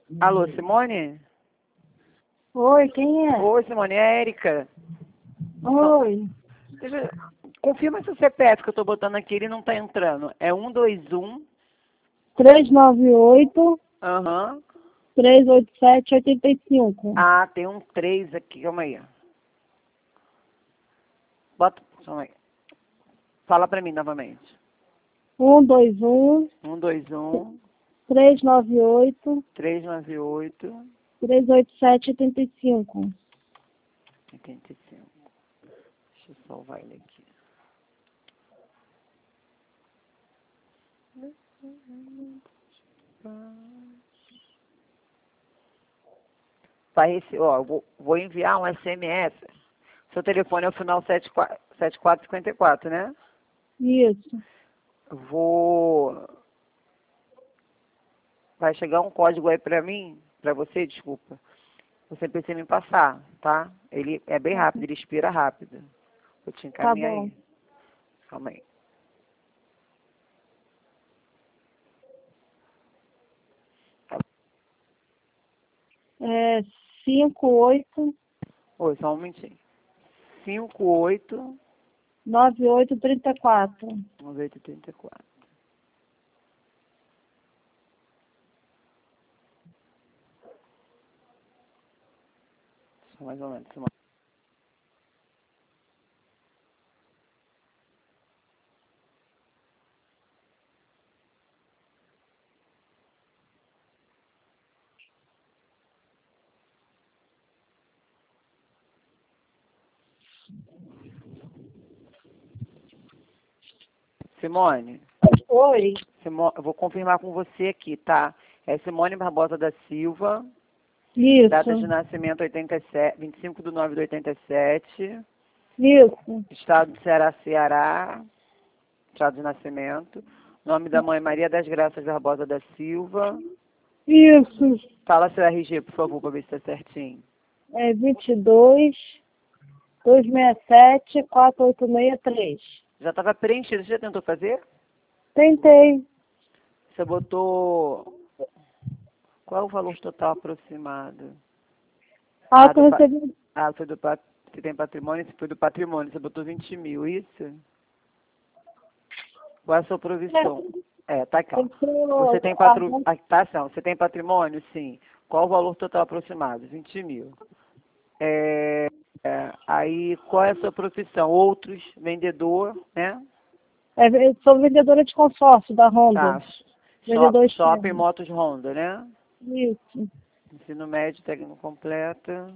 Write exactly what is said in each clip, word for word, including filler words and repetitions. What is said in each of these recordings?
Alô, Simone? Oi, quem é? Oi, Simone, é a Érica. Oi. Deixa, confirma se o C P F que eu tô botando aqui, ele não tá entrando. É um dois um. três nove oito, Aham. três oito sete, oito cinco. Ah, tem um três aqui, calma aí. Bota, calma aí. Fala pra mim novamente. um dois um, um dois um, três nove oito, três nove oito, três oito sete, oito cinco. oitenta e cinco. Deixa eu salvar ele aqui. Vai rece- ó, eu vou, vou enviar um S M S. Seu telefone é o final sete quatro cinco quatro, né? Isso. Vou. Vai chegar um código aí pra mim, pra você, desculpa. Você precisa me passar, tá? Ele é bem rápido, ele expira rápido. Vou te Tá encaminhar bom. aí. Calma aí. É cinco oito Oi, só um minutinho. cinco oito nove oito três quatro. nove oito três quatro. Só mais ou menos. Simone, Oi. Simo- eu vou confirmar com você aqui, tá? É Simone Barbosa da Silva, data de Isso. nascimento oitenta e sete, vinte e cinco de nove de oitenta e sete, Isso. estado de Ceará, Ceará, estado de nascimento, nome da mãe Maria das Graças Barbosa da Silva. Isso. Fala seu R G, por favor, para ver se tá certinho. É vinte e dois, duzentos e sessenta e sete, quatrocentos e oitenta e três. Já estava preenchido, você já tentou fazer? Tentei. Você botou... Qual é o valor total aproximado? Ah, Ah, que do eu pa... recebi. ah foi do pat... Você tem patrimônio? Esse foi do patrimônio. Você botou vinte mil, isso? Qual é a sua provisão? É, tá aqui, ó. Você tem Ah, patro... ah, tá, não. Você tem patrimônio? Sim. Qual o valor total aproximado? vinte mil. É... é, aí, qual é a sua profissão? Outros, vendedor, né? é, eu sou vendedora de consórcio da Honda. Tá. Vendedor Shop, shopping externo. Motos Honda, né? Isso. Ensino médio, técnico completa.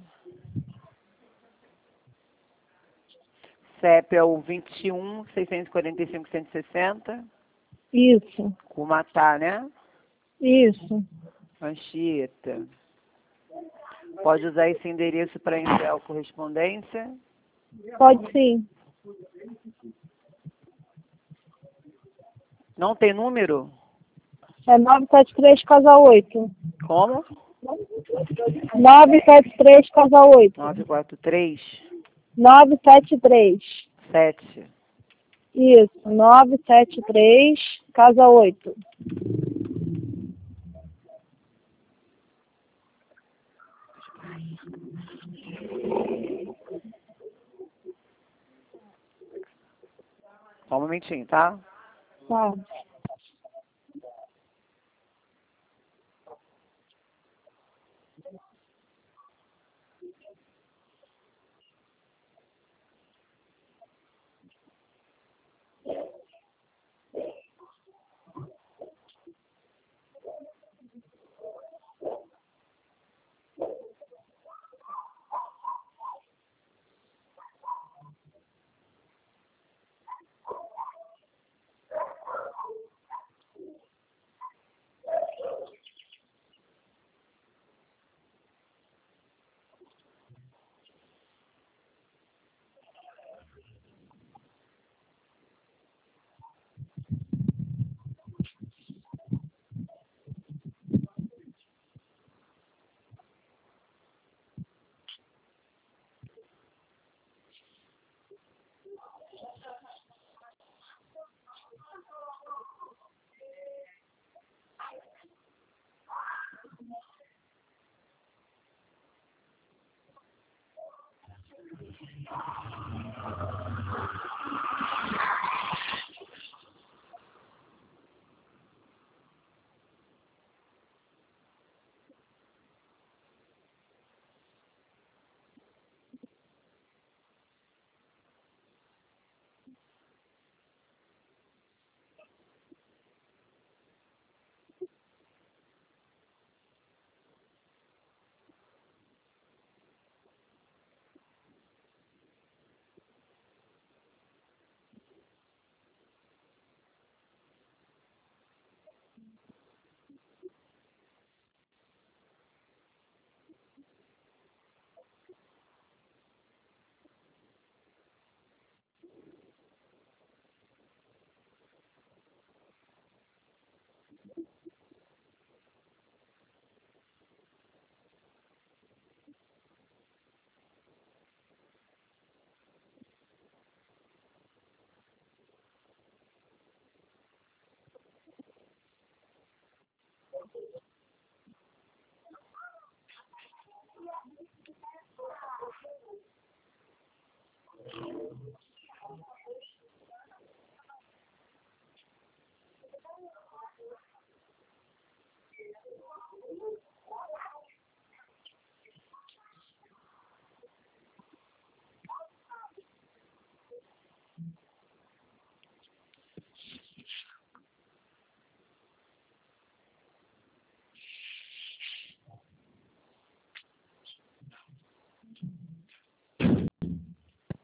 C E P é o vinte e um, seiscentos e quarenta e cinco, cento e sessenta. Isso. Cumatá, né? Isso. Anchieta. Pode usar esse endereço para enviar a correspondência. Pode sim. Não tem número? É nove sete três casa oito. Como? nove sete três casa oito. nove quatro três nove sete três. sete. Isso. nove sete três casa oito. Só um momentinho, tá? Tá.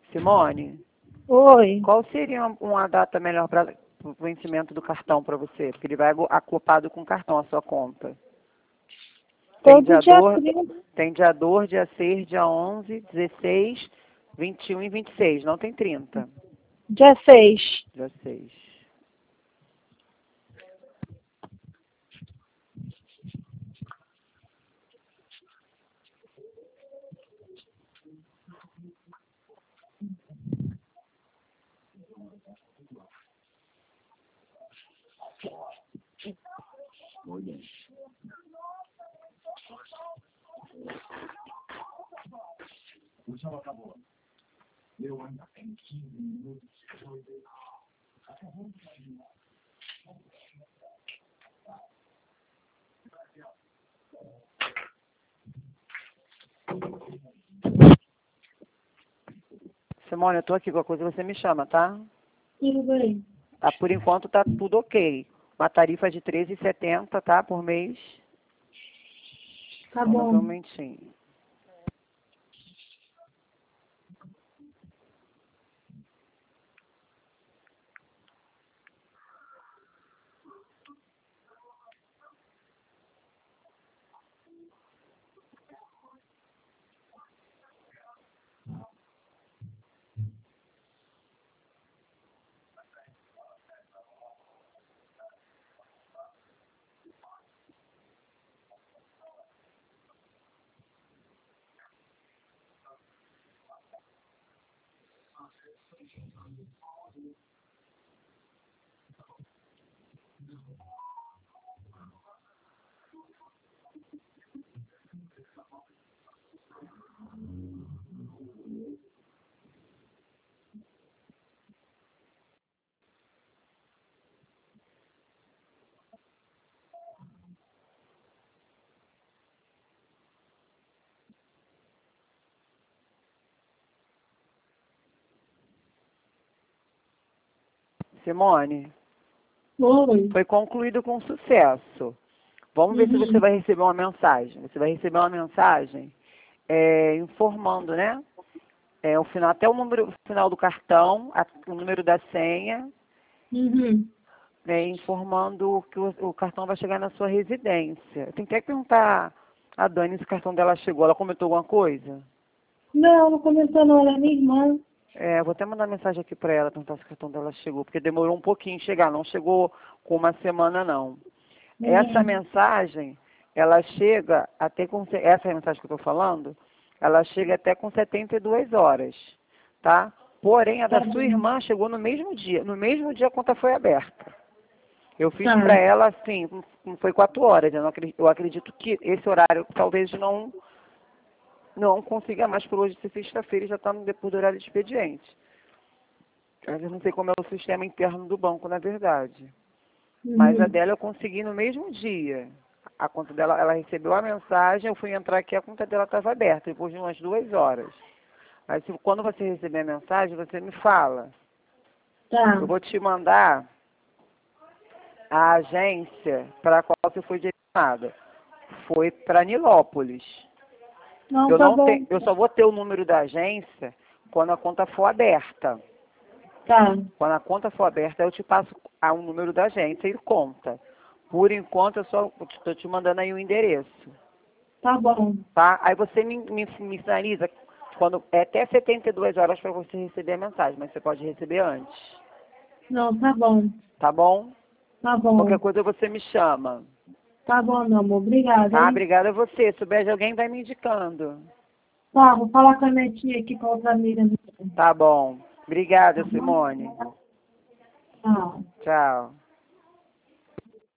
Simone, Oi. qual seria uma, uma data melhor para o vencimento do cartão para você? Porque ele vai acoplado com o cartão, a sua conta. Tem Todo dia, dia do, trinta. tem dia dois, dia seis, dia onze, dezesseis, vinte e um e vinte e seis. Não tem trinta. Dia seis. Dia seis. Simone, eu tô aqui, qualquer coisa você me chama, tá? Tudo bem. Tá, por enquanto tá tudo ok. Uma tarifa de treze reais e setenta centavos, tá? Por mês. Tá Só mais um bom. momentinho. Simone, Oi. foi concluído com sucesso. Vamos ver se você Uhum. vai receber uma mensagem. Você vai receber uma mensagem é, informando, né? É, o final, até o número o final do cartão, a- o número da senha, Uhum. né, informando que o, o cartão vai chegar na sua residência. Eu tenho até que perguntar a Dani se o cartão dela chegou. Ela comentou alguma coisa? Não, não começou não, ela é minha irmã. É, vou até mandar mensagem aqui para ela, perguntar se o cartão dela chegou, porque demorou um pouquinho em chegar, não chegou com uma semana não. Essa Uhum. mensagem, ela chega até com, essa mensagem que eu estou falando, ela chega até com setenta e duas horas, tá? Porém, a Tá da sua bom. irmã chegou no mesmo dia, no mesmo dia a conta foi aberta. Eu fiz Tá. para ela assim, não foi quatro horas, eu, não acredito, eu acredito que esse horário talvez não, não consiga mais por hoje ser sexta-feira e já está no depois do horário de expediente. Eu não sei como é o sistema interno do banco, na verdade. Mas a Uhum. dela eu consegui no mesmo dia. A conta dela, ela recebeu a mensagem, eu fui entrar aqui, a conta dela estava aberta, depois de umas duas horas. Mas se, quando você receber a mensagem, você me fala. Tá. Eu vou te mandar a agência para a qual você foi direcionada. Foi para Nilópolis. Não, Eu tá não tenho, bom. eu só vou ter o número da agência quando a conta for aberta. Tá. Quando a conta for aberta, eu te passo o número da agência e conta. Por enquanto, eu só estou te mandando aí o endereço, Tá bom. tá? Aí você me, me, me sinaliza quando é até setenta e duas horas para você receber a mensagem, mas você pode receber antes, Não, tá bom. tá bom? Tá bom. Qualquer coisa você me chama, Tá bom, meu amor. Obrigada, tá? hein? Obrigada a você. Se souber de alguém, vai me indicando. Tá, vou falar com a minha tia aqui, com a outra amiga minha. Tá bom. Obrigada, Tá bom? Simone. Tá. Tchau.